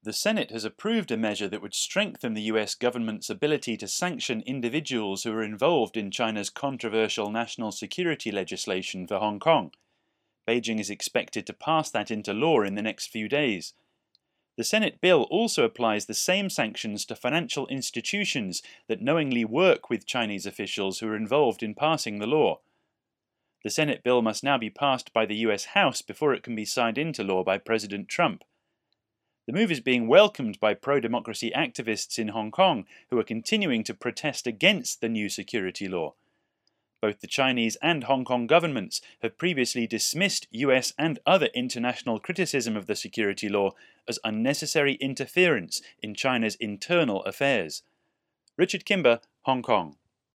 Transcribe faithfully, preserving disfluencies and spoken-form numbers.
The Senate has approved a measure that would strengthen the U S government's ability to sanction individuals who are involved in China's controversial national security legislation for Hong Kong. Beijing is expected to pass that into law in the next few days. The Senate bill also applies the same sanctions to financial institutions that knowingly work with Chinese officials who are involved in passing the law. The Senate bill must now be passed by the U S House before it can be signed into law by President Trump. The move is being welcomed by pro-democracy activists in Hong Kong who are continuing to protest against the new security law. Both the Chinese and Hong Kong governments have previously dismissed U S and other international criticism of the security law as unnecessary interference in China's internal affairs. Richard Kimber, Hong Kong.